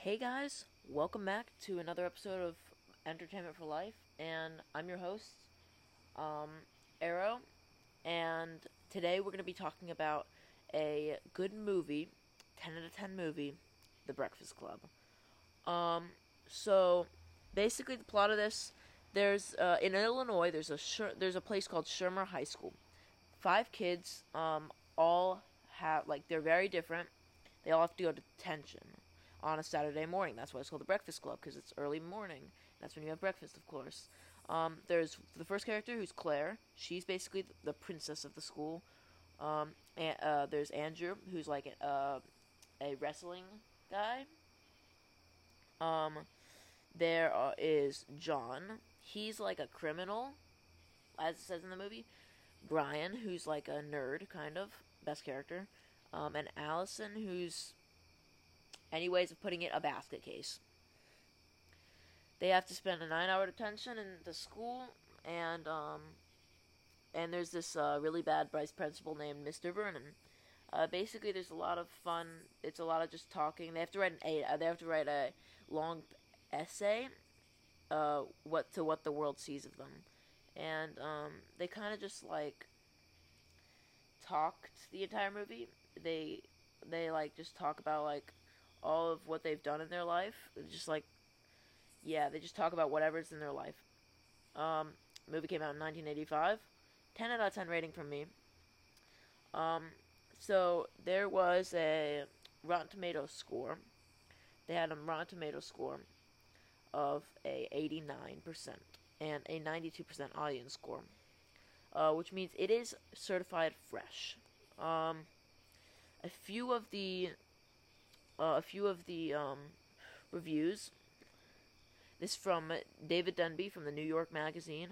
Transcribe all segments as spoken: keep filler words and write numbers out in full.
Hey guys, welcome back to another episode of Entertainment for Life, and I'm your host, um, Arrow, and today we're going to be talking about a good movie, ten out of ten movie, The Breakfast Club. Um, so basically the plot of this, there's, uh, in Illinois, there's a, Sher- there's a place called Shermer High School. Five kids, um, all have, like, they're very different. They all have to go to detention on a Saturday morning. That's why it's called the Breakfast Club, because it's early morning. That's when you have breakfast, of course. Um, there's the first character, who's Claire. She's basically the princess of the school. Um, and, uh, there's Andrew, who's like uh, a wrestling guy. Um, there uh, is John. He's like a criminal, as it says in the movie. Brian, who's like a nerd, kind of. Best character. Um, and Allison, who's, any ways of putting it, a basket case. They have to spend a nine-hour detention in the school, and um, and there's this uh, really bad vice principal named Mister Vernon. Uh, basically, there's a lot of fun. It's a lot of just talking. They have to write an a. Uh, they have to write a long essay. Uh, what to what the world sees of them, and um, they kind of just like talked the entire movie. They they like just talk about like all of what they've done in their life. Just like yeah, they just talk about whatever's in their life. Um, movie came out in nineteen eighty-five. ten out of ten rating from me. Um, so there was a Rotten Tomatoes score. They had a Rotten Tomatoes score of a eighty-nine percent and a ninety-two percent audience score, uh, which means it is certified fresh. Um, a few of the uh, a few of the um, reviews. This is from David Denby from the New York Magazine.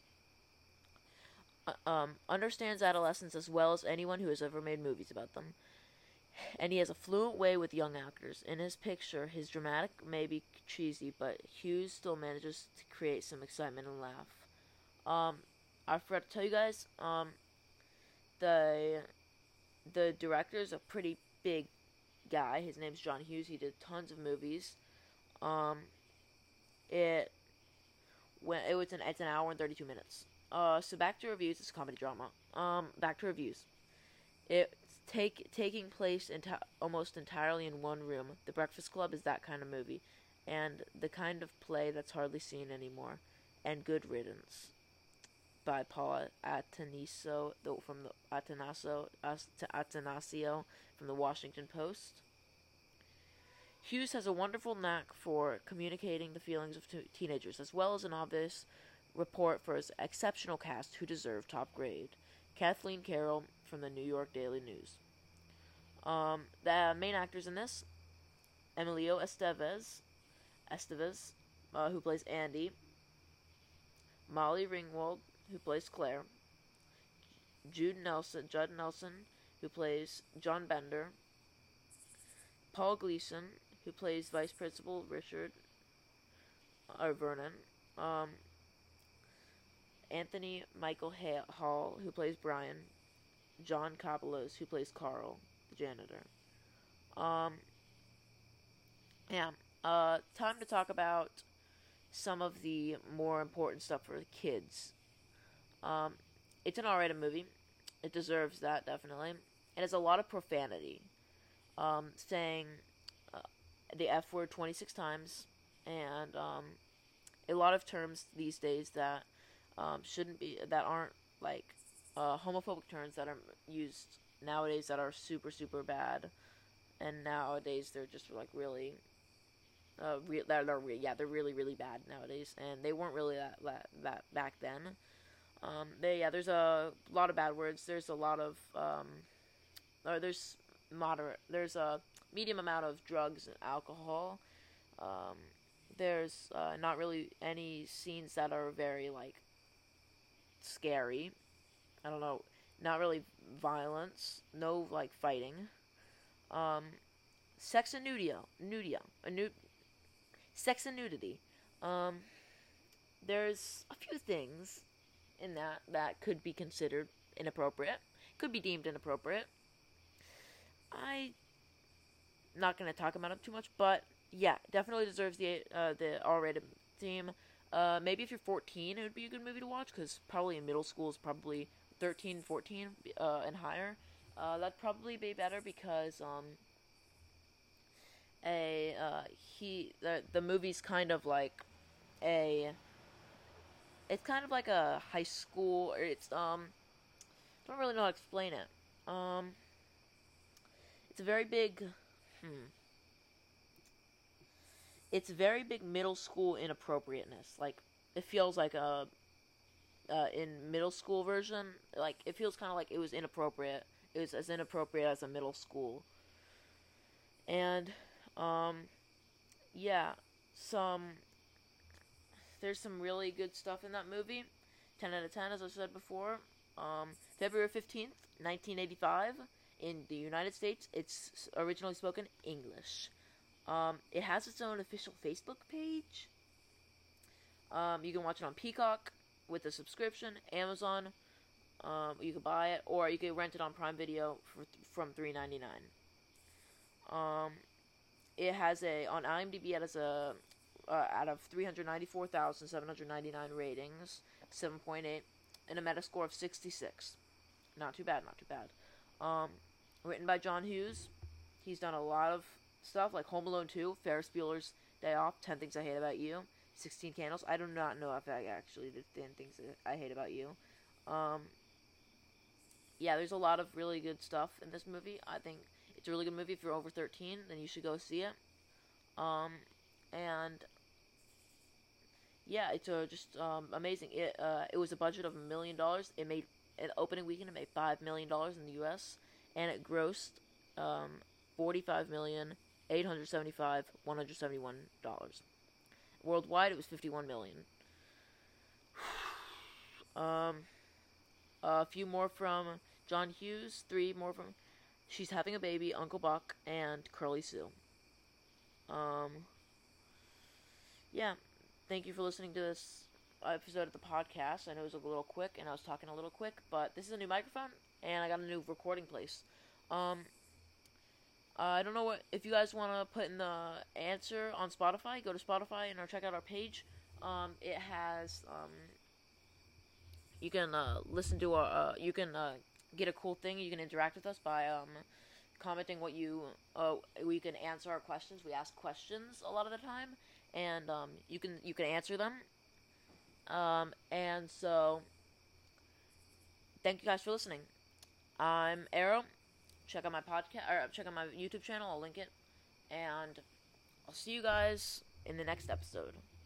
Uh, um, understands adolescents as well as anyone who has ever made movies about them. And he has a fluent way with young actors. In his picture, his dramatic may be cheesy, but Hughes still manages to create some excitement and laugh. Um, I forgot to tell you guys, um, the the director is a pretty big guy. His name's John Hughes. He did tons of movies. Um, it when it was an it's an hour and thirty two minutes. Uh, so back to reviews. It's a comedy drama. Um, back to reviews. It's take taking place enti- almost entirely in one room. The Breakfast Club is that kind of movie, and the kind of play that's hardly seen anymore. And Good Riddance by Paul Atanasio from the Atanasio Atanasio from the Washington Post. Hughes has a wonderful knack for communicating the feelings of t- teenagers, as well as an obvious report for his exceptional cast who deserve top grade. Kathleen Carroll from the New York Daily News. Um, the main actors in this: Emilio Estevez, Estevez, uh, who plays Andy; Molly Ringwald, who plays Claire; Jude Nelson, Judd Nelson, who plays John Bender; Paul Gleason, who plays Vice Principal Richard or Vernon; um, Anthony Michael Hall, who plays Brian; John Kapelos, who plays Carl, the janitor. Um, yeah, uh, time to talk about some of the more important stuff for the kids. Um, it's an R-rated movie. It deserves that, definitely. It has a lot of profanity. Um, saying uh, the F word twenty-six times, and um, a lot of terms these days that um, shouldn't be, that aren't like uh, homophobic terms that are used nowadays that are super, super bad. And nowadays they're just like really uh, re- that are re- yeah, they're really really bad nowadays, and they weren't really that that, that back then. Um, they yeah, there's a lot of bad words. There's a lot of um, or there's moderate. There's a medium amount of drugs and alcohol. Um, there's uh, not really any scenes that are very like scary. I don't know. Not really violence. No like fighting. Um, sex and nudity. Nudity. A nu- sex and nudity. Um, there's a few things in that that could be considered inappropriate. Could be deemed inappropriate. I not gonna talk about it too much, but yeah, definitely deserves the uh, the R-rated theme. Uh, maybe if you're fourteen, it would be a good movie to watch, because probably in middle school is probably thirteen, fourteen, uh, and higher. Uh, that'd probably be better because um, a uh, he the the movie's kind of like a it's kind of like a high school, or it's um I don't really know how to explain it. Um, it's a very big, hmm, it's very big middle school inappropriateness. Like it feels like a uh, in middle school version, like it feels kind of like it was inappropriate. It was as inappropriate as a middle school, and um, yeah, some there's some really good stuff in that movie. Ten out of ten, as I said before. Um, February fifteenth, nineteen eighty-five. In the United States, it's originally spoken English. Um, it has its own official Facebook page. Um, you can watch it on Peacock with a subscription, Amazon. Um, you can buy it, or you can rent it on Prime Video for from three ninety-nine. Um, it has a on IMDb. It has a uh, out of three hundred ninety-four thousand seven hundred ninety-nine ratings, seven point eight, and a Metascore of sixty-six. Not too bad. Not too bad. Um, written by John Hughes. He's done a lot of stuff like Home Alone two, Ferris Bueller's Day Off, ten Things I Hate About You, sixteen Candles. I do not know if I actually did ten Things I Hate About You. Um, yeah, there's a lot of really good stuff in this movie. I think it's a really good movie. If you're over thirteen, then you should go see it. Um, and yeah, it's uh, just um, amazing. It uh, it was a budget of a million dollars. It made an opening weekend. It made five million dollars in the U S and it grossed um, forty-five million eight hundred seventy-five one hundred seventy-one dollars. Worldwide, it was fifty-one million. um, a few more from John Hughes. Three more from She's Having a Baby, Uncle Buck, and Curly Sue. Um, yeah. Thank you for listening to this episode of the podcast. I know it was a little quick, and I was talking a little quick, but this is a new microphone, and I got a new recording place. Um, uh, I don't know what if you guys want to put in the answer on Spotify. Go to Spotify and or check out our page. Um, it has um, you can uh, listen to our uh, you can uh, get a cool thing. You can interact with us by um, commenting what you uh, we can answer our questions. We ask questions a lot of the time, and um, you can you can answer them. Um, and so, thank you guys for listening. I'm Arrow. Check out my podcast, or check out my YouTube channel. I'll link it, and I'll see you guys in the next episode.